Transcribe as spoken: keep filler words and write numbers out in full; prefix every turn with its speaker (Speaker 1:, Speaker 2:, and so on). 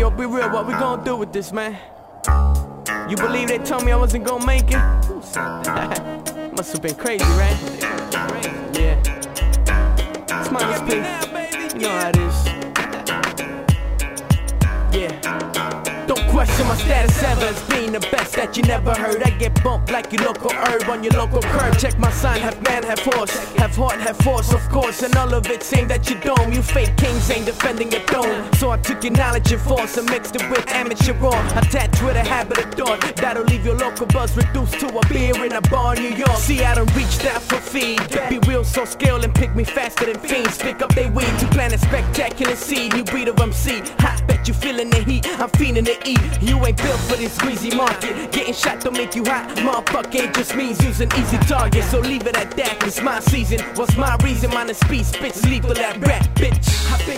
Speaker 1: yo, be real, what we gonna do with this, man? You believe they told me I wasn't gonna make it? Must have been crazy, right? Yeah. Smile, please. You know how it is. Yeah. Don't question my status ever as being the best that you never heard. I get bumped like your local herb on your local curb. Check my sign, have man, have horse, have heart, have force, of course. And all of it's aimed at your dome. You fake kings ain't defending your throne. So I took your knowledge and force and mixed it with amateur raw. Attached with a habit of thought that'll leave your local buzz reduced to a beer in a bar in New York. See, I done reached out for feed. Be real, so scale and pick me faster than fiends. Pick up they weed to plant a spectacular seed. New breed of M C. Hot, bet you feeling the heat. I'm feeling the eat. You ain't built for this greasy market. Getting shot don't make you hot. Motherfucker, it just means using easy targets. So leave it at that. It's my season. What's my reason? Mine is speed. Spits lethal at rap, bitch.